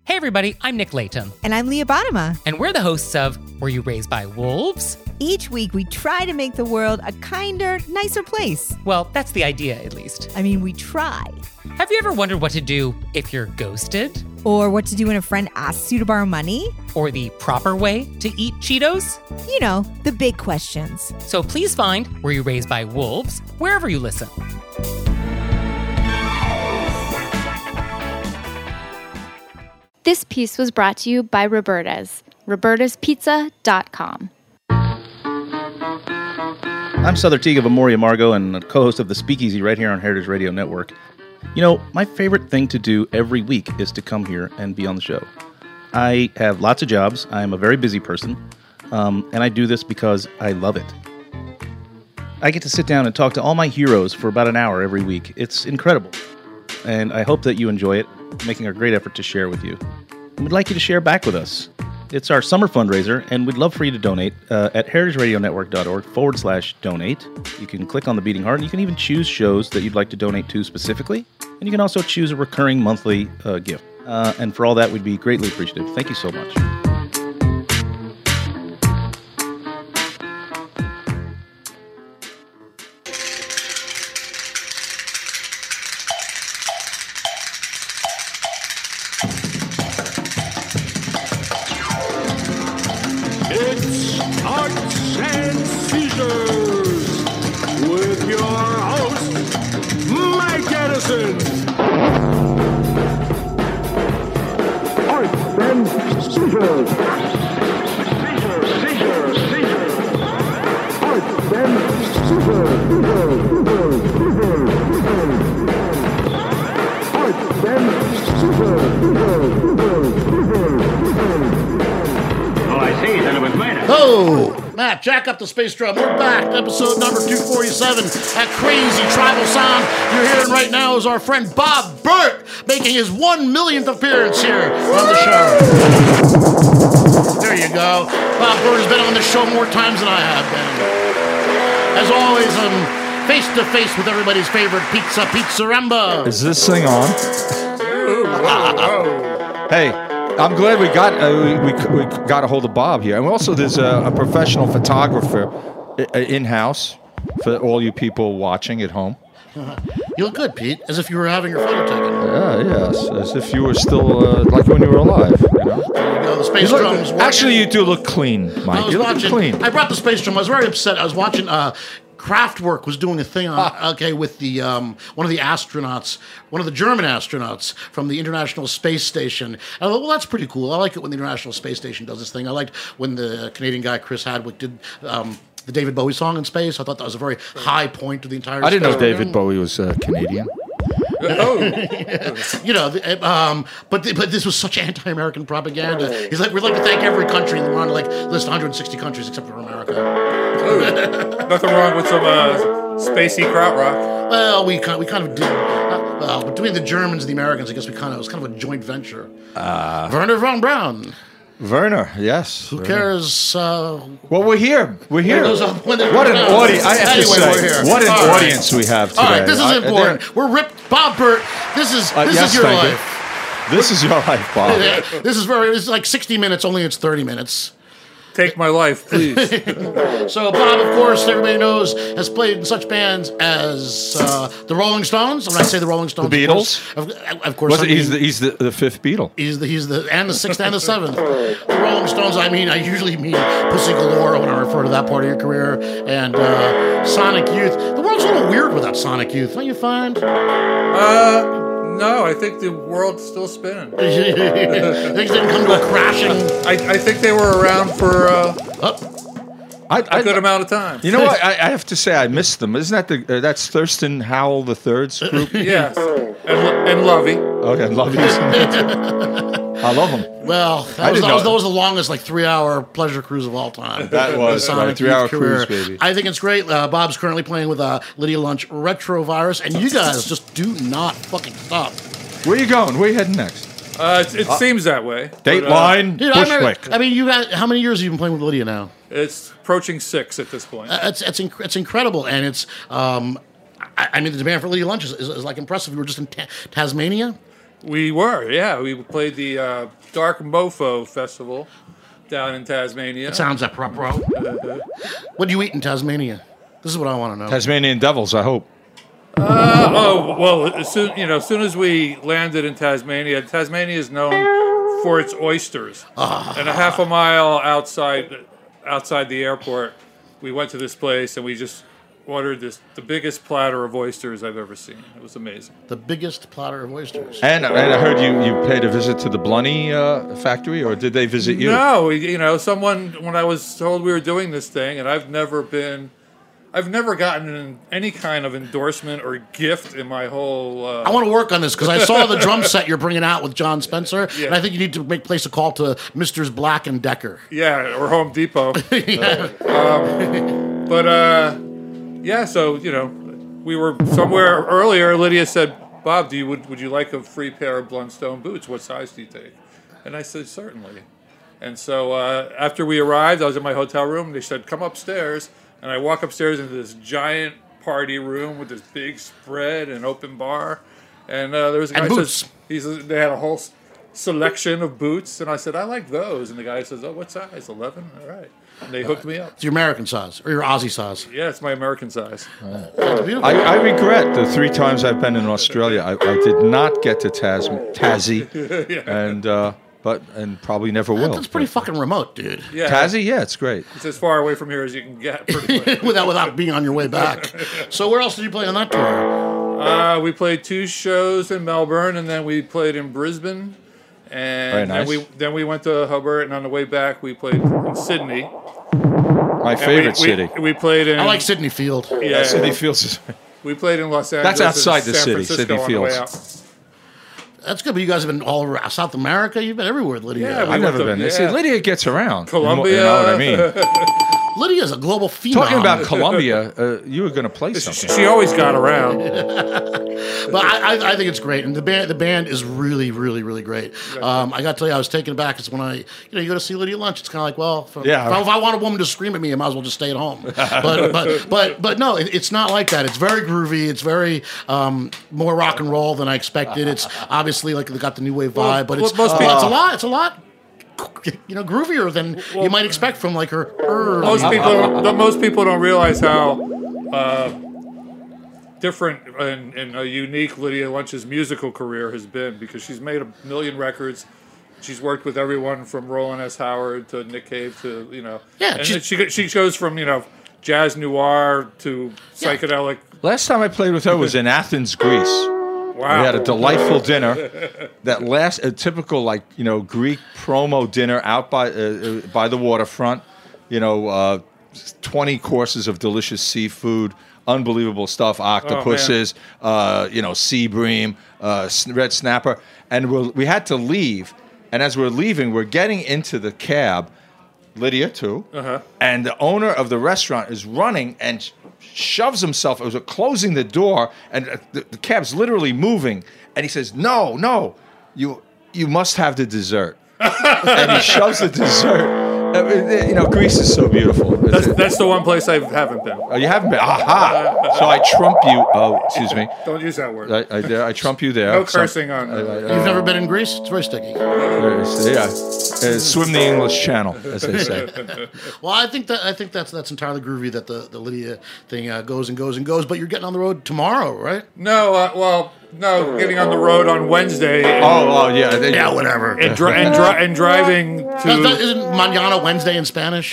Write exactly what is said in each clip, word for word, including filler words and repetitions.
Hey everybody, I'm Nick Layton. And I'm Leah Bottima. And we're the hosts of Were You Raised by Wolves? Each week we try to make the world a kinder, nicer place. Well, that's the idea, at least. I mean, we try. Have you ever wondered what to do if you're ghosted? Or what to do when a friend asks you to borrow money? Or the proper way to eat Cheetos? You know, the big questions. So please find Were You Raised by Wolves wherever you listen. This piece was brought to you by Roberta's, robertas pizza dot com. I'm Souther Teague of Amoria Margo and a co-host of The Speakeasy right here on Heritage Radio Network. You know, my favorite thing to do every week is to come here and be on the show. I have lots of jobs. I'm a very busy person, um, and I do this because I love it. I get to sit down and talk to all my heroes for about an hour every week. It's incredible, and I hope that you enjoy it, making a great effort to share with you. And we'd like you to share back with us. It's our summer fundraiser, and we'd love for you to donate uh, at heritageradionetwork.org forward slash donate. You can click on the beating heart, and you can even choose shows that you'd like to donate to specifically. And you can also choose a recurring monthly uh, gift. Uh, and for all that, we'd be greatly appreciative. Thank you so much. Jack up the space drum. We're back. Episode number two forty-seven. That crazy tribal sound you're hearing right now is our friend Bob Burt making his one millionth appearance here on the show. There you go. Bob Burt has been on the show more times than I have been. As always, I'm face to face with everybody's favorite pizza, Pizzaremba. Is this thing on? Ooh, whoa, whoa. Hey. I'm glad we got uh, we, we we got a hold of Bob here, and also there's a, a professional photographer in house for all you people watching at home. You look good, Pete, as if you were having your photo taken. Yeah, yes, as if you were still uh, like when you were alive. You know, there you go. The space look, drums. Actually, you do look clean, Mike. I was you look watching, clean. I brought the space drum. I was very upset. I was watching. Uh, Kraftwerk was doing a thing on, okay, with the um, one of the astronauts, one of the German astronauts from the International Space Station. And I thought, well, that's pretty cool. I like it when the International Space Station does this thing. I liked when the Canadian guy Chris Hadwick did um, the David Bowie song in space. I thought that was a very high point of the entire. I didn't know program. David Bowie was uh, Canadian. Oh, you know, um, but but this was such anti-American propaganda. He's like, we'd like to thank every country, and we're on to like list one hundred sixty countries except for America. Oh, nothing wrong with some uh, spacey krautrock. Well, we kind we kind of did. Uh, well, between the Germans and the Americans, I guess we kind of it was kind of a joint venture. Uh, Werner von Braun. Werner, yes. Who Werner. cares? Uh, well, we're here. We're here. Those, uh, what an audience! I have anyway, to say, we're here. what an All audience right. we have today. All right, this is I, important. We're ripped. Bob Burt. This is uh, this yes, is your thank life. You. This is your life, Bob. This is very. This is like sixty minutes. Only it's thirty minutes. Take my life, please. So Bob, of course, everybody knows, has played in such bands as uh, the Rolling Stones. When I say the Rolling Stones, the Beatles, of course, of, of course Was I it, mean, he's the he's the, the fifth Beatle. He's the he's the and the sixth and the seventh. The Rolling Stones. I mean, I usually mean Pussy Galore when I refer to that part of your career, and uh, Sonic Youth. The world's a little weird without Sonic Youth, don't you find? Uh. No, I think the world's still spinning. Things didn't come to a crashing. I, I think they were around for uh, oh. I, a good amount of time. You know what? I, I have to say I missed them. Isn't that the uh, that's Thurston Howell the Third's group? Yes, and, and Lovey. Okay, Lovey. I love them. Well, that was, that, was, that was the longest, like, three-hour pleasure cruise of all time. That was right, three-hour cruise, baby. I think it's great. Uh, Bob's currently playing with uh, Lydia Lunch Retrovirus, and you guys just do not fucking stop. Where you going? Where you heading next? Uh, it it uh, seems that way. Dateline, uh, dude, I, Bushwick. I mean, you got how many years have you been playing with Lydia now? It's approaching six at this point. Uh, it's it's inc- it's incredible, and it's um, I, I mean the demand for Lydia Lunch is, is, is like impressive. We were just in ta- Tasmania. We were, yeah. We played the uh, Dark Mofo Festival down in Tasmania. It sounds apropos. What do you eat in Tasmania? This is what I want to know. Tasmanian devils, I hope. Uh, oh well, as soon you know, as soon as we landed in Tasmania, Tasmania is known for its oysters. Ah. And a half a mile outside outside the airport, we went to this place and we just ordered this the biggest platter of oysters I've ever seen. It was amazing. The biggest platter of oysters. And, and I heard you, you paid a visit to the Blunney uh, factory, or did they visit you? No, you know, someone when I was told we were doing this thing, and I've never been. I've never gotten any kind of endorsement or gift in my whole. Uh... I want to work on this because I saw the drum set you're bringing out with John Spencer, Yeah. and I think you need to make place a call to Misters Black and Decker. Yeah, or Home Depot. Yeah. um, but uh, yeah, so you know, we were somewhere earlier. Lydia said, "Bob, do you would would you like a free pair of Blundstone boots? What size do you take?" And I said, "Certainly." And so uh, after we arrived, I was in my hotel room. And they said, "Come upstairs." And I walk upstairs into this giant party room with this big spread and open bar. And uh, there was a guy And who boots. says, he's, they had a whole s- selection of boots. And I said, I like those. And the guy says, oh, what size? eleven? All right. And they hooked me up. It's your American size or your Aussie size. Yeah, it's my American size. It's beautiful. I, I regret the three times I've been in Australia, I, I did not get to Tas- Tassie, and uh, but and probably never will. That's pretty fucking remote, dude. Yeah, Tassie, yeah, it's great. it's as far away from here as you can get. Pretty much. without without being on your way back. So where else did you play on that tour? uh, we played two shows in Melbourne, and then we played in Brisbane. And Very nice. then we then we went to Hobart, and on the way back we played in Sydney. My And favorite we, city. We, we played in. I like Sydney Field. Yeah, City feels. we played in Los Angeles. That's outside and the San city, Francisco Sydney on the way Fields. out. That's good, but you guys have been all around South America. You've been everywhere, Lydia. Yeah, we I've went never to- been. yeah. See, Lydia gets around. Colombia. You know what I mean? Lydia's a global phenom. Talking about Colombia, uh, you were going to play She, something. she always got around. But I, I, I think it's great, and the band the band is really, really, really great. Um, I got to tell you, I was taken aback because when I, you know, you go to see Lydia lunch, it's kind of like, well, if, Yeah. if, I, if I want a woman to scream at me, I might as well just stay at home. But but but but no, it, it's not like that. It's very groovy. It's very um, more rock and roll than I expected. It's obviously like they got the new wave vibe, Well, but well, it's most uh, people- it's a lot. It's a lot. You know, groovier than you might expect from like her. her Most people, don't, most people don't realize how uh, different and, and a unique Lydia Lunch's musical career has been, because she's made a million records. She's worked with everyone from Roland S. Howard to Nick Cave to, you know. Yeah, And she's- she she goes from, you know, jazz noir to psychedelic. Last time I played with her was in Athens, Greece. Wow. We had a delightful dinner. That last, a typical like you know Greek promo dinner out by uh, uh, by the waterfront. You know, uh, twenty courses of delicious seafood, unbelievable stuff, octopuses, uh, you know, sea bream, uh, s- red snapper, and we're, we had to leave. And as we're leaving, we're getting into the cab. Lydia too, Uh-huh. and the owner of the restaurant is running and sh- shoves himself. It was closing the door, and uh, the, the cab's literally moving. And he says, "No, no, you you must have the dessert." And he shoves the dessert. Uh, you know, Greece is so beautiful. That's, that's the one place I haven't been. Oh, you haven't been. Aha! So I trump you. Oh, excuse me. Don't use that word. I, I, I trump you there. No Some- cursing on. I- I- You've never been in Greece? It's very sticky. yeah, uh, swim the English Channel, as they say. Well, I think that I think that's that's entirely groovy that the, the Lydia thing uh, goes and goes and goes. But you're getting on the road tomorrow, right? No, uh, well, no, getting on the road on Wednesday. And, Oh, oh yeah. They, Yeah, whatever. and, dri- and, dri- and driving That- that- to isn't Mañana Wednesday in Spanish?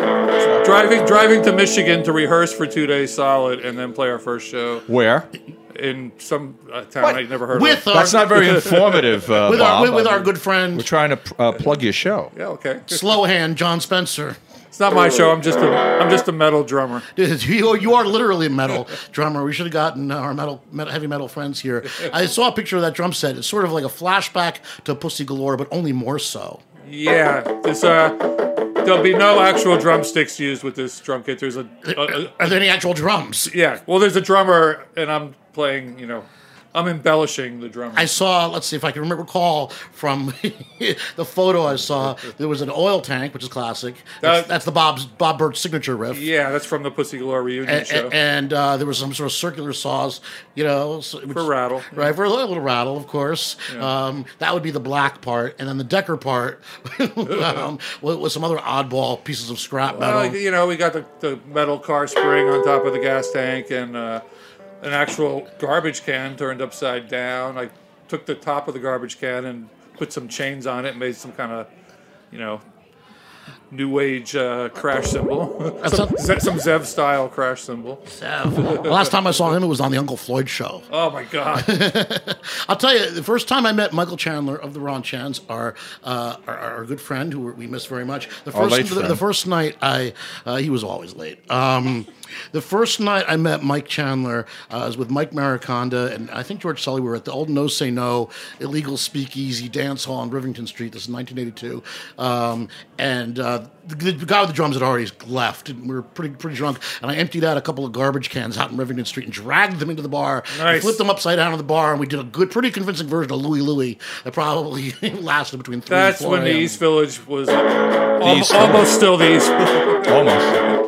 driving driving to Michigan to rehearse for two days solid, and then play our first show Where? in some uh, town What? I'd never heard With of. our, That's not very informative, uh, with our Bob. with, with I our mean, good friend We're trying to uh, plug your show. Yeah, okay. slow hand John Spencer. It's not my show. I'm just a I'm just a metal drummer. Dude, You, you are literally a metal drummer. We should have gotten our metal, metal heavy metal friends here. I saw a picture of that drum set. It's sort of like a flashback to Pussy Galore, but only more so. Yeah, this uh, there'll be no actual drumsticks used with this drum kit. There's a, a, a Are there any actual drums? yeah. Well, there's a drummer, and I'm playing, you know, I'm embellishing the drum. I saw, let's see if I can remember, recall from the photo I saw, there was an oil tank, which is classic. That's, Uh, that's the Bob's, Bob Burt signature riff. Yeah, that's from the Pussy Galore reunion And, show. and uh, there was some sort of circular saws, you know. So, which, For rattle. Right, for a little, little rattle, of course. Um, that would be the black part. And then the Decker part um, with, with some other oddball pieces of scrap metal. Well, you know, we got the, the metal car spring on top of the gas tank and uh, an actual garbage can turned upside down. I took the top of the garbage can and put some chains on it and made some kind of, you know, new age uh, crash symbol. some, Ze- some Zev style crash symbol. The last time I saw him, it was on the Uncle Floyd show. Oh my God. I'll tell you, the first time I met Michael Chandler of the Ron Chans, our, uh, our our good friend who we miss very much. The Our first late the, friend. the first night I uh, he was always late. Um, the first night I met Mike Chandler uh, was with Mike Mariconda and I think George Sully. We were at the old No Say No illegal speakeasy dance hall on Rivington Street. This is nineteen eighty-two, um, and uh, the, the guy with the drums had already left, and we were pretty pretty drunk. And I emptied out a couple of garbage cans out in Rivington Street and dragged them into the bar. Nice. And flipped them upside down in the bar, and we did a good, pretty convincing version of Louie Louie that probably lasted between three That's and four when the a.m. East Village was al- East almost still the East Village. Almost.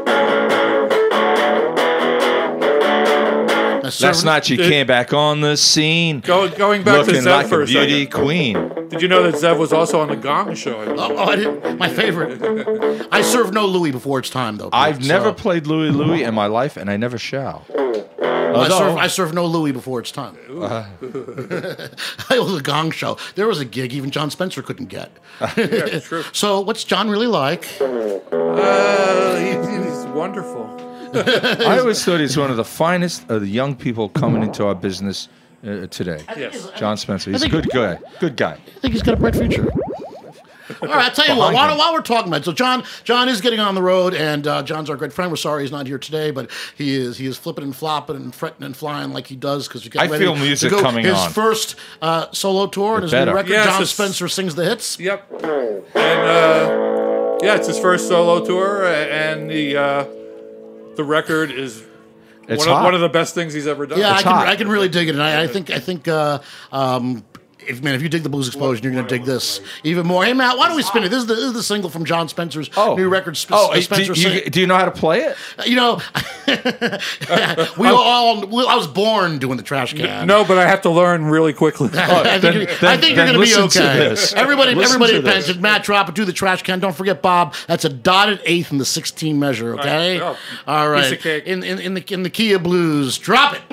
I served- Last night she Did- came back on the scene, Go, going back to looking Zev like for a a beauty second. queen. Did you know that Zev was also on the Gong Show? I believe? Oh, oh, I didn't. My favorite. I serve no Louis before it's time, though. I've so- never played Louie Louie in my life, and I never shall. I Although- serve, I serve no Louis before it's time. Uh, It was a Gong Show. There was a gig even John Spencer couldn't get. Yeah, true. So, what's John really like? Uh, he, he's wonderful. I always thought he's one of the finest of the young people coming into our business uh, today. Yes. John Spencer. He's a think- good guy. Good guy. I think he's got a bright future. All right, I'll tell you what. Behind While, him. while we're talking about it, so John, John is getting on the road, and uh, John's our great friend. We're sorry he's not here today, but he is he is flipping and flopping and fretting and flying like he does because you I get ready feel to music go coming his on. first uh, solo tour and his better. new record. Yes, John it's- Spencer sings the hits. Yep. And uh, yeah, it's his first solo tour, a- and the uh, the record is It's one of, hot. one of the best things he's ever done. Yeah, I It's can, hot. I can really dig it, and I, I think I think uh, um, if man, if you dig the Blues Explosion, you're gonna dig this even more. Hey Matt, why don't we spin it? This is the, this is the single from John Spencer's new record. Sp- oh, do, Spencer you, sing- do you know how to play it? You know, we all. We, I was born doing the trash can. No, but I have to learn really quickly. I think, then- you're, then- I think you're then going to be listen to okay. this. Everybody, Listen everybody to at this. Pension, Matt, drop it. Do the trash can. Don't forget, Bob. That's a dotted eighth in the sixteen measure. Okay. Oh, All piece right. of cake. In, in in the in the key of blues, drop it.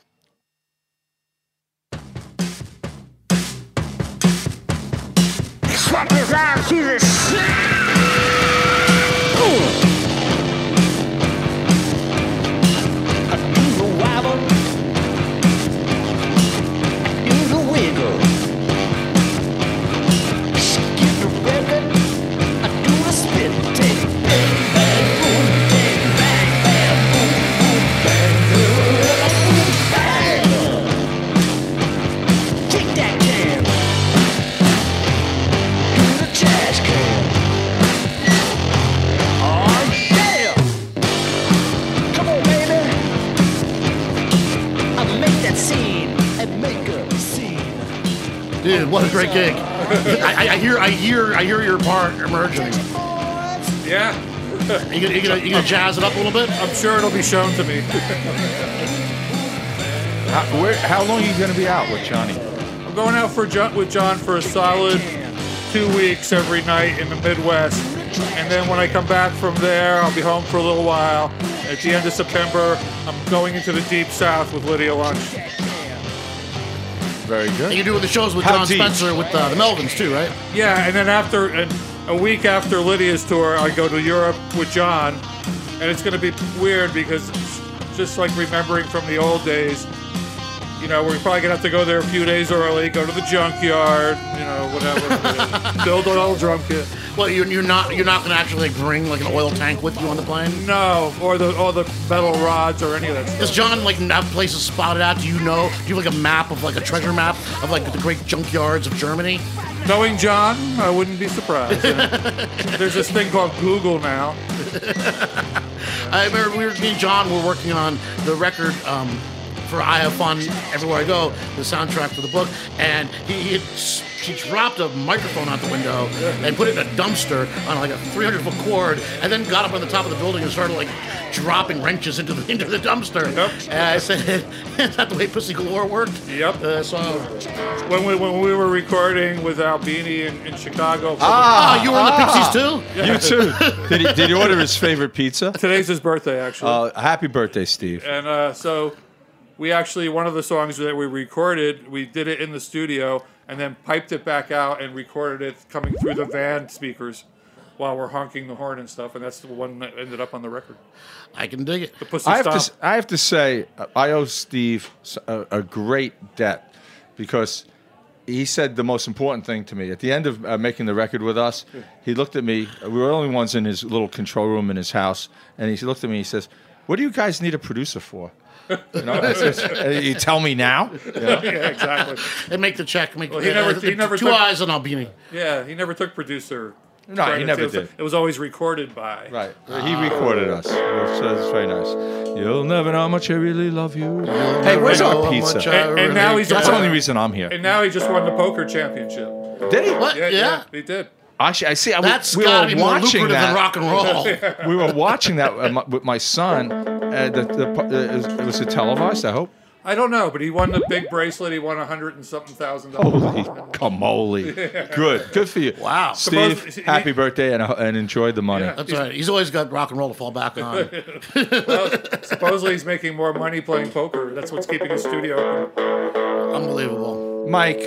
Swap his arms, he's a I do the wobble, I do the wiggle, skip the record, I do the spin, take it, bang, bang, boom, bang, bang, bang, boom, boom, bang, boom, bang. Kick that can. The trash can. Oh yeah! Come on, baby. I'll make that scene and make a scene. Dude, what a great gig! I, I, I hear, I hear, I hear your part emerging. Yeah, You gonna, you gonna, you gonna jazz it up a little bit? I'm sure it'll be shown to me. How, where, how long are you going to be out with Johnny? I'm going out for John, with John for a solid two weeks every night in the Midwest. And then when I come back from there, I'll be home for a little while. At the end of September, I'm going into the Deep South with Lydia Lunch. Very And good. you're doing the shows with How John deep? Spencer with uh, the Melvins too, right? Yeah, and then after and a week after Lydia's tour, I go to Europe with John. And it's going to be weird because it's just like remembering from the old days, you know, we're probably going to have to go there a few days early, go to the junkyard, you know, whatever. Build an old drum kit. Well, you're, you're not, you're not gonna actually like, bring like an oil tank with you on the plane. No, or the or the metal rods or any of that stuff. Does John like have places spotted out? Do you know? Do you have like a map of like a treasure map of like the great junkyards of Germany? Knowing John, I wouldn't be surprised. you know. There's this thing called Google now. I remember we were, me and John were working on the record um, for I Have Fun Everywhere I Go, the soundtrack for the book, and he, he, had, he dropped a microphone out the window and put it in a dumpster on like a three hundred foot cord, and then got up on the top of the building and started like dropping wrenches into the into the dumpster. Yep. And I said, "Is that the way Pussy Galore worked?" Yep. Uh, so, When we when we were recording with Albini in, in Chicago. ah, you were in the Pixies too. You too. Did he, did he order his favorite pizza? Today's his birthday, actually. Uh, happy birthday, Steve. And uh, so we actually, one of the songs that we recorded, we did it in the studio and then piped it back out and recorded it coming through the van speakers while we're honking the horn and stuff. And that's the one that ended up on the record. I can dig it. The Pussy I have, Stomp. to, I have to say, uh, I owe Steve s- a, a great debt because he said the most important thing to me. At the end of uh, making the record with us, he looked at me. We were the only ones in his little control room in his house. And he looked at me. He says, "What do you guys need a producer for?" You know, it's just, uh, you tell me now. You know? Yeah, exactly. And make the check. Make Well, he uh, never- the, he never two took- eyes on Albini. Yeah, he never took producer. No, he credits. never it was, did. It was always recorded by. Right. He recorded us. So it's very nice. You'll never know how much I really love you. Hey, where's know our how pizza? much I And- and now he's- That's the only reason I'm here. And now he just won the poker championship. Did he? What? Yeah, Yeah. yeah, he did. Actually, I see. I, That's we got to were be more watching lucrative than that. rock and roll. We were watching that uh, my- with my son. Uh, the, the, uh, it was- it was it televised, I hope. I don't know, but he won the big bracelet. He won a hundred and something thousand dollars. Holy camoli. Good. Good for you. Wow. Steve, Suppose- happy birthday and, uh, and enjoy the money. Yeah. That's right. He's always got rock and roll to fall back on. Well, supposedly he's making more money playing poker. That's what's keeping his studio open. Unbelievable. Mike,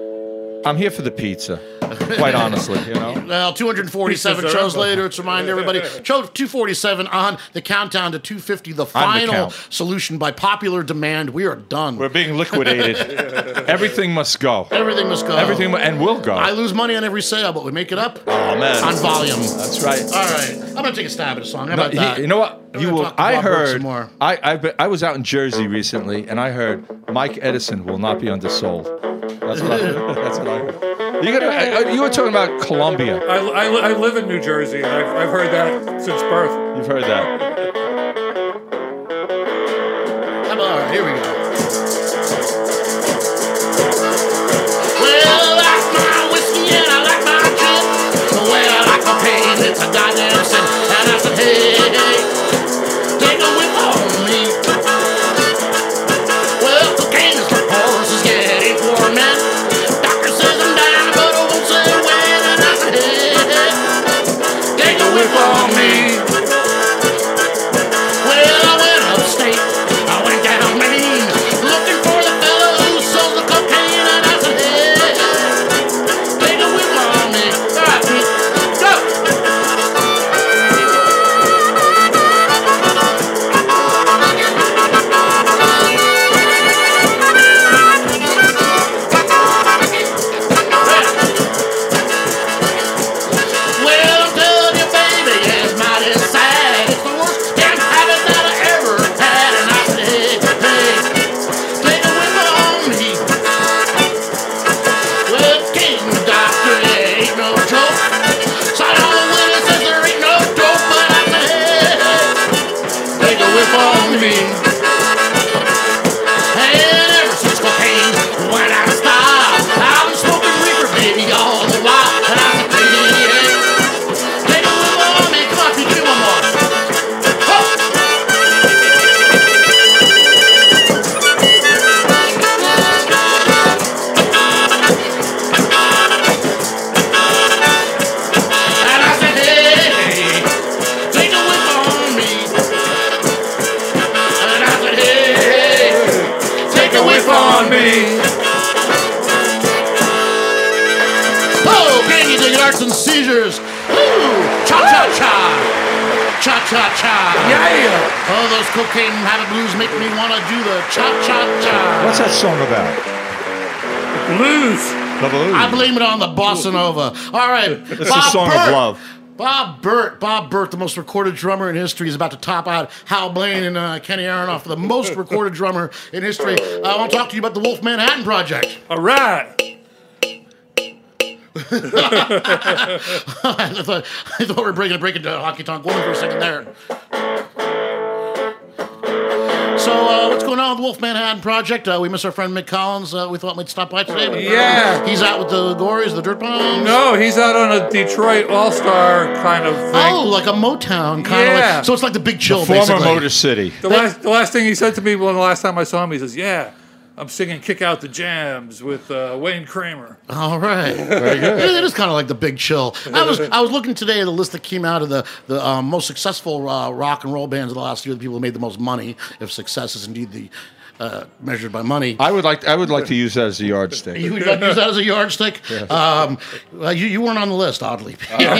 I'm here for the pizza. Quite honestly, you know. Well, two hundred forty-seven Pieces are shows up. later, let's remind everybody. Show two forty-seven on the countdown to two fifty, the the final count. solution by popular demand. We are done. We're being liquidated. Everything must go. Everything must go. Everything mu- and will go. I lose money on every sale, but we make it up oh man. on volume. That's right. All right. I'm going to take a stab at a song. How No, about he- that? you know what? We're You gonna will. talk to I Bob Burke heard. some more. I I, be- I was out in Jersey recently, and I heard Mike Edison will not be undersold. That's what I heard. That's what I heard. You, gonna, uh, you were talking about Columbia. I, I, li- I live in New Jersey, and I've, I've heard that since birth. You've heard that. How about, all right, here we go. Well, I like my whiskey and I like my gin. The way I like my pain, it's a goddamn sin. And I said, hey, hey, take a whip on me. Well, cocaine is for horses, yeah, it ain't for men. Doctor says I'm dying, but I won't say when. And I said, hey, hey, take a whip on me. Well, I went upstate, I went down Maine, looking for the fellow who sold the cocaine, and I said, hey, take a whip on me. All right, Pete, go. Well, I'm telling you, baby, yeah, it's mighty sad. It's the worst damn habit that I ever had. And I said, hey, hey, take a whip on me. Well, King Doctor, yeah, ain't no joke. Sight on the winner says there ain't no dope. But I said, hey, hey, take a whip on me. And ever since cocaine went out of style, I've been smoking reefer, baby, all the while. And I said, hey, hey, take a whip on me. Come on, Pete, give me one more. Ho! And I said, hey, take a whip on me. And I said, hey, take a whip on me. Oh, can you dig it? Arts and seizures. Ooh, cha-cha-cha. Cha-cha-cha. Yeah. Oh, those cocaine habit blues make me want to do the cha-cha-cha. What's that song about? Blues. The Blues. I blame it on the bossa nova. All right. It's a song of love. Bob Burt, Bob Burt, the most recorded drummer in history, is about to top out Hal Blaine and uh, Kenny Aronoff for the most recorded drummer in history. Uh, I want to talk to you about the Wolf Manhattan Project. All right. I thought I thought we were breaking breaking to Honky Tonk Woman for a second there. So uh, what's going on? know, the Wolf Manhattan Project. Uh, we miss our friend Mick Collins. Uh, we thought we'd stop by today. But Yeah. He's out with the Gories, the Dirt Bombs. No, he's out on a Detroit All-Star kind of thing. Oh, like a Motown kind of Yeah. like. So it's like the Big Chill, Former basically. Motor City. The last, the last thing he said to me when the last time I saw him, he says, "Yeah, I'm singing Kick Out the Jams with uh, Wayne Kramer." All right, very good. It is kind of like the Big Chill. I was I was looking today at the list that came out of the the um, most successful uh, rock and roll bands of the last year. The people who made the most money, if success is indeed the uh, measured by money. I would like I would like to use that as a yardstick. You would like to use that as a yardstick. Um, well, you, you weren't on the list, oddly.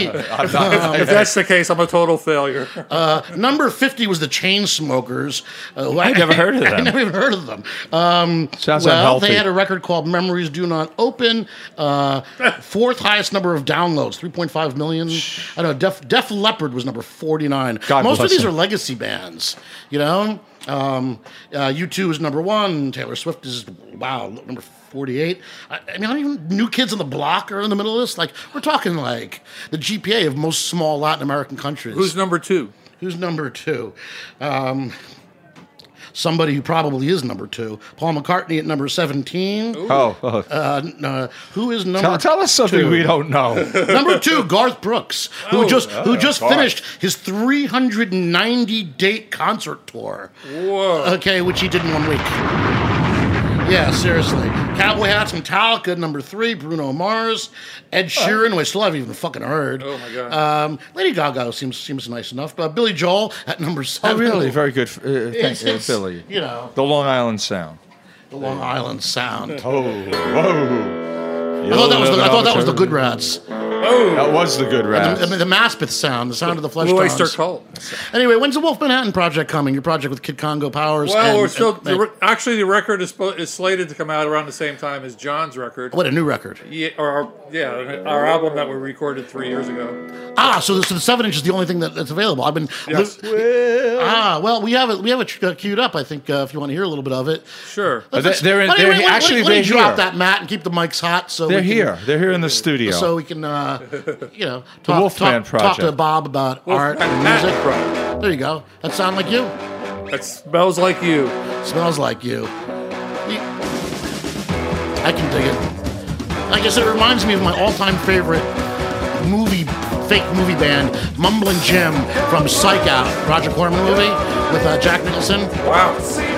If that's the case, I'm a total failure. Uh, number fifty was the Chainsmokers. Uh, who I never heard of I them. never even heard of them. Um, Sounds well, unhealthy. they had a record called "Memories Do Not Open." Uh, fourth highest number of downloads, three point five million. I don't know. Def, Def Leppard was number forty-nine. God Most of bless these them. are legacy bands. You know, um, uh, U two is number one. Taylor Swift is wow number forty-eight. I, I mean, I don't even New Kids on the Block are in the middle of this. Like, we're talking like the G P A of most small Latin American countries. Who's number two? Who's number two? Um, somebody who probably is number two. Paul McCartney at number seventeen. Oh, oh. Uh, n- uh, who is number tell, tell us something two? we don't know. Number two, Garth Brooks, who Oh, just who just Garth. finished his three hundred ninety date concert tour. Whoa. Okay, which he did in one week. Yeah, seriously. Cowboy Hats, Metallica at number three. Bruno Mars, Ed Sheeran, who I still haven't even fucking heard. Oh, my God. Um, Lady Gaga seems seems nice enough. Uh, Billy Joel at number Oh, seven. really? Very good. Uh, It's- thank you, it's, Billy. You know, The Long Island Sound. the Long Island Sound. Oh, whoa. I thought that was the, I thought that was the Good Rats. Oh, That was the good rap. I mean, the Maspeth sound, the sound of the flesh Blue tones. Oyster Cult. Anyway, when's the Wolf Manhattan project coming? Your project with Kid Congo Powers. Well, and, we're still and- the, re- actually the record is, spo- is slated to come out around the same time as John's record. what a new record. Yeah, or our, yeah, our album that we recorded three years ago. Ah, so the, so the seven inch is the only thing that, that's available. I've been. Yes. Ah, well, we have it. We have it uh, queued up. I think uh, if you want to hear a little bit of it. Sure. Let's- they- let's- they're in- why don't you- they're why don't you- actually why don't you they're drop here. that mat and keep the mics hot. So They're we can, here. They're here in the studio. So we can, uh, you know, talk, Wolfman talk, talk to Project. Bob about art and Manhattan music. Project. There you go. That sound like you? That smells like you. Smells like you. You- I can dig it. I guess it reminds me of my all-time favorite movie, fake movie band, Mumbling Jim from Psych Out, Roger Corman movie with uh, Jack Nicholson. Wow.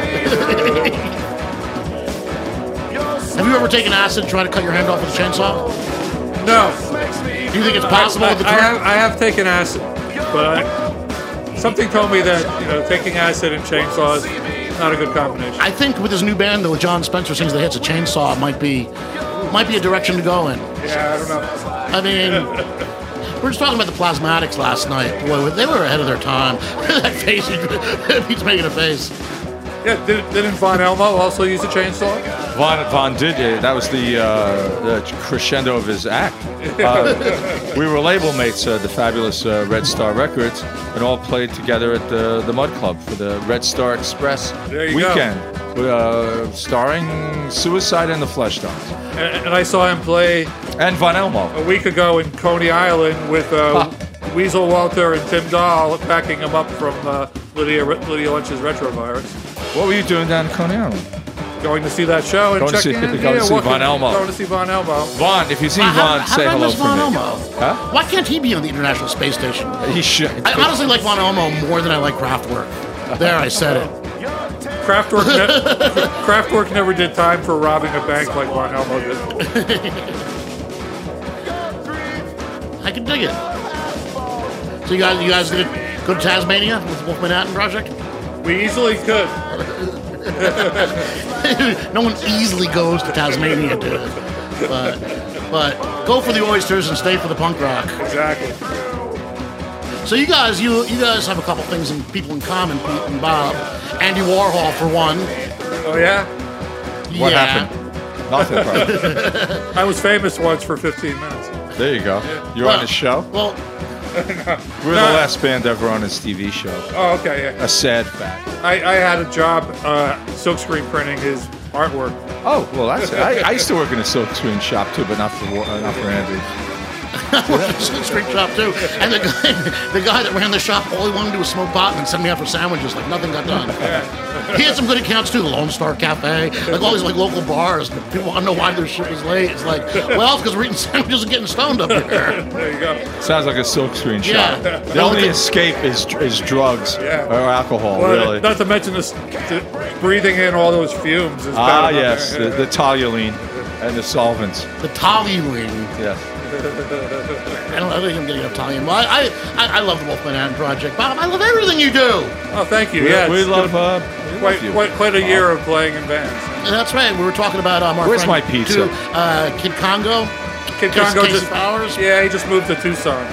Have you ever taken acid and tried to cut your hand off with a chainsaw? No. Do you think it's possible I, with the I, current? have, I have taken acid, but I, something told me that you know taking acid and chainsaws not a good combination. I think with his new band, though, with John Spencer sings the hits, a chainsaw might be might be a direction to go in. Yeah, I don't know. I mean, we were just talking about the Plasmatics last night. Boy, they were ahead of their time. That face, he's making a face. Yeah, did, didn't Von Elmo also use a chainsaw? Von, Von did it. That was the, uh, the crescendo of his act. Uh, we were label mates at the fabulous uh, Red Star Records and all played together at the, the Mud Club for the Red Star Express There you go. weekend, uh, starring Suicide and the Flesh Tones. And, and I saw him play And Von Elmo. a week ago in Coney Island with uh, Weasel Walter and Tim Dahl backing him up from uh, Lydia Lydia Lynch's Retrovirus. What were you doing down in Coney Island? Going to see that show and Going to checking see- in. going to yeah, see walking- Von Elmo. Going to see Von Elmo. Von, if you see How, Von, how say did I hello miss for Von me. Elmo? Huh? Why can't he be on the International Space Station? He should. I honestly like Von Elmo more than I like Kraftwerk. There, I said it. Kraftwerk, ne- Kraftwerk never did time for robbing a bank like Von Elmo did. I can dig it. So you guys, you guys gonna go to Tasmania with the Wolf Manhattan Project? We easily could. No one easily goes to Tasmania, dude. But, but go for the oysters and stay for the punk rock. Exactly. So you guys, you you guys have a couple things in people in common, Pete and Bob. Andy Warhol for one. Oh yeah. What yeah. happened? Nothing, bro. I was famous once for fifteen minutes. There you go. You're Well, on his show? Well, We're the last band ever on his T V show. Oh, okay, yeah. A sad fact. I, I had a job uh, silkscreen printing his artwork. Oh, well, that's I, I used to work in a silk screen shop too, but not for Wa- uh, not for Andy. I worked at a Silk Street shop too, and the guy, the guy that ran the shop, all he wanted to do was smoke pot and then send me out for sandwiches. Like nothing got done. He had some good accounts too. The Lone Star Cafe, like all these like local bars. People want to know why their shit was late. It's like, well, because we're eating sandwiches and getting stoned up here. There you go. Sounds like a silk screen Yeah. shop. The only escape is is drugs Yeah. or alcohol, Well, really. not to mention this, the, breathing in all those fumes. Is Ah, bad enough. yes, the, the toluene and the solvents. The toluene. Yes. I don't, I don't think I'm getting enough toluene. Well, I, I, I love the Wolf Manhattan Project, Bob. I love everything you do. Oh, thank you. We, Yeah, we it's love, been uh, we quite, love you. quite quite a year of playing in bands. And that's right. We were talking about um, our Where's friend my pizza? too, uh, Kid Congo. Kid Casey- Congo Casey just Powers. yeah, he just moved to Tucson.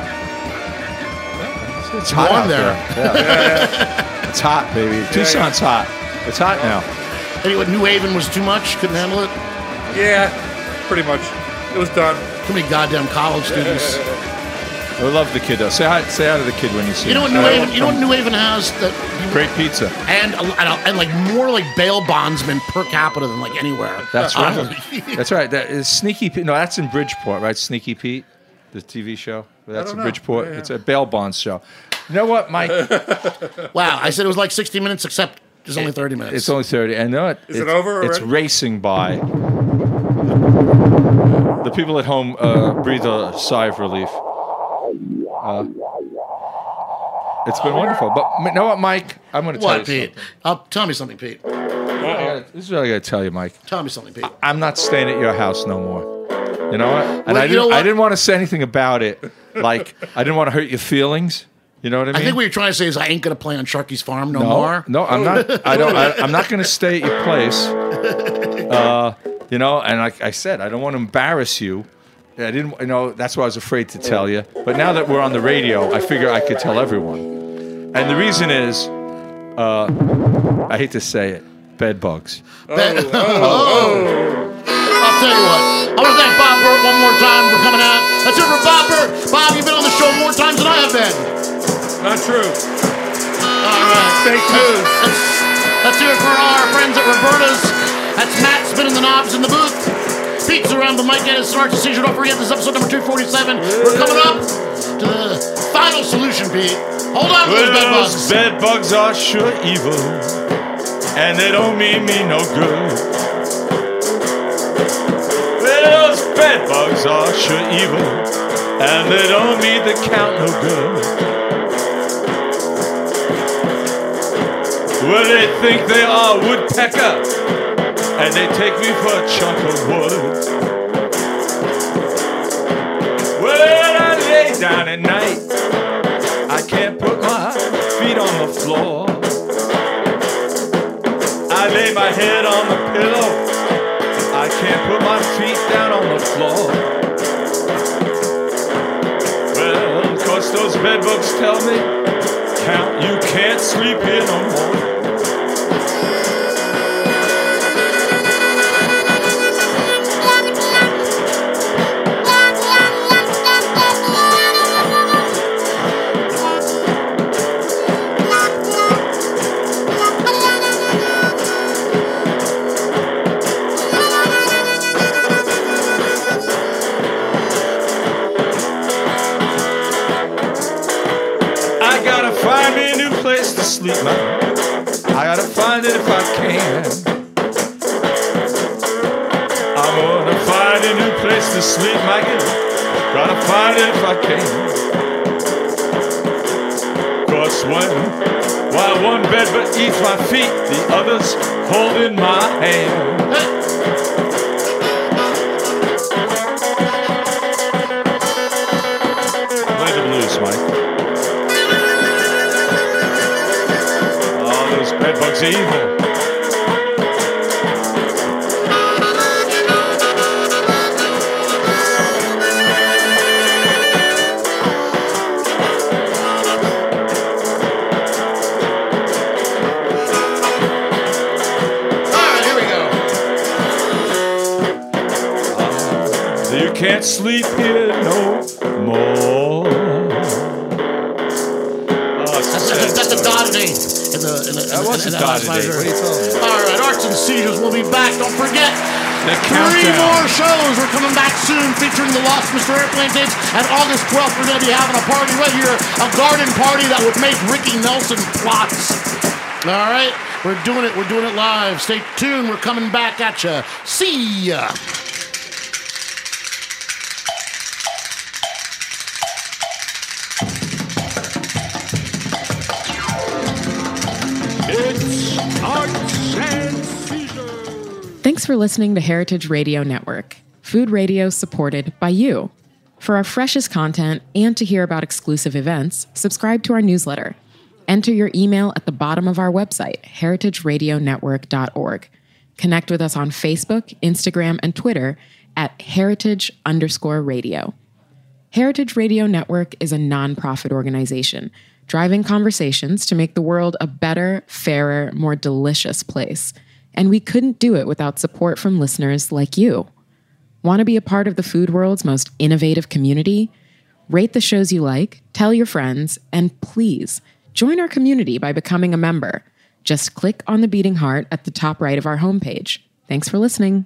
It's hot warm out there. there. Yeah. It's hot, baby. Tucson's hot. It's hot now. Anyway, New Haven was too much. Couldn't handle it. Yeah, pretty much. It was done. Too many goddamn college students. I love the kid though. Say hi, say hi to the kid when you see You know what him. New Haven? You know what New Haven has that, Great pizza. and and, and like more like bail bondsmen per capita than like anywhere. That's Uh, right. That's right. That is Sneaky Pete. No, that's in Bridgeport, right? Sneaky Pete, the T V show. That's don't in know. Bridgeport. Yeah, yeah. It's a bail bonds show. You know what, Mike? Wow, I said it was like sixty minutes, except it's only thirty minutes. It's only thirty. And you know what? Is it It's- over It's already? racing by. The people at home uh, breathe a sigh of relief. Uh, it's been wonderful. But you know what, Mike? I'm going to tell what, you Pete? something. Uh, tell me something, Pete. I gotta- This is what I got to tell you, Mike. Tell me something, Pete. I'm not staying at your house no more. You know what? And Well, I you didn't. know what? I didn't want to say anything about it. Like I didn't want to hurt your feelings. You know what I mean? I think what you're trying to say is I ain't gonna play on Sharky's farm no, no, more. no, I'm not. I don't. I, I'm not going to stay at your place. Uh, you know, and like I said, I don't want to embarrass you. I didn't. You know, that's why I was afraid to tell you. But now that we're on the radio, I figure I could tell everyone. And the reason is, uh, I hate to say it, bed bugs. That- oh. I'll tell you what. I want to thank Bob Burt one more time for coming out. That's it for Bob Burt. Bob, you've been on the show more times than I have been. Not true. All right. Fake news. Let's, let's hear it for all our friends at Roberta's. That's Matt spinning the knobs in the booth. Pete's around the mic, Dennis Snark Decision. Don't forget, this is episode number two forty-seven. We're coming up to the final solution, Pete. Hold on to those bed Well, bugs. those bed bugs are sure evil, and they don't mean me no good. Well, those bed bugs are sure evil, and they don't mean the count no good. Well, they think they are woodpecker, and they take me for a chunk of wood. When I lay down at night, I can't put my feet on the floor. I lay my head on the pillow. I can't put my feet down on the floor. Well, 'cause those bedbugs tell me, Count, you can't sleep here no more. I gotta find me a new place to sleep, man. I gotta find it if I can. I'm gonna find a new place to sleep, Maggie. Gotta find it if I can. Cause when, while one bed but eats my feet, the other's holding my hand. Play the blues, Mike. Oh, those bedbugs are evil. All right, here we go. You can't sleep here no more. Oh, it's That's, sad. that's, that's a Doddy in the in the. That was in a the Doddy. House Visor. What are you talking about? All right, Arts and Seizures will be back. Don't forget, The Three countdown. more shows. We're coming back soon featuring the Lost Mister Airplane tapes. And August twelfth, we're going to be having a party right here, a garden party that would make Ricky Nelson plots. All right? We're doing it. We're doing it live. Stay tuned. We're coming back at you. See ya. Thanks for listening to Heritage Radio Network, food radio supported by you. For our freshest content and to hear about exclusive events, subscribe to our newsletter. Enter your email at the bottom of our website, heritage radio network dot org. Connect with us on Facebook, Instagram, and Twitter at heritage underscore radio. Heritage Radio Network is a nonprofit organization driving conversations to make the world a better, fairer, more delicious place. And we couldn't do it without support from listeners like you. Want to be a part of the food world's most innovative community? Rate the shows you like, tell your friends, and please join our community by becoming a member. Just click on the beating heart at the top right of our homepage. Thanks for listening.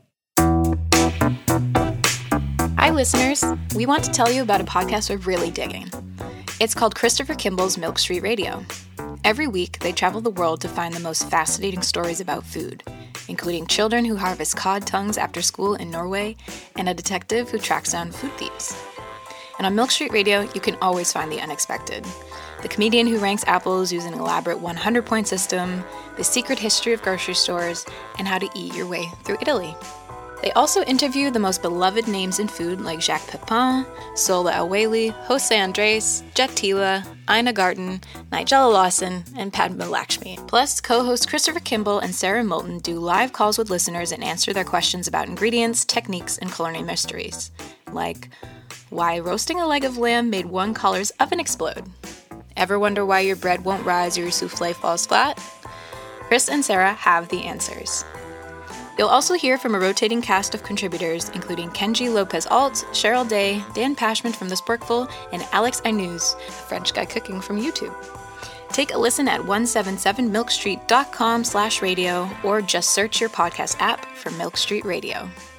Hi, listeners. We want to tell you about a podcast we're really digging. It's called Christopher Kimball's Milk Street Radio. Every week, they travel the world to find the most fascinating stories about food, including children who harvest cod tongues after school in Norway and a detective who tracks down food thieves. And on Milk Street Radio, you can always find the unexpected. The comedian who ranks apples using an elaborate one hundred point system, the secret history of grocery stores, and how to eat your way through Italy. They also interview the most beloved names in food like Jacques Pepin, Sola El-Waylly, Jose Andres, Jet Tila, Ina Garten, Nigella Lawson, and Padma Lakshmi. Plus, co-hosts Christopher Kimball and Sarah Moulton do live calls with listeners and answer their questions about ingredients, techniques, and culinary mysteries. Like, why roasting a leg of lamb made one caller's oven explode? Ever wonder why your bread won't rise or your souffle falls flat? Chris and Sarah have the answers. You'll also hear from a rotating cast of contributors, including Kenji Lopez-Alt, Cheryl Day, Dan Pashman from The Sporkful, and Alex Ainuz, a French guy cooking from YouTube. Take a listen at one seventy-seven milk street dot com slash radio or just search your podcast app for Milk Street Radio.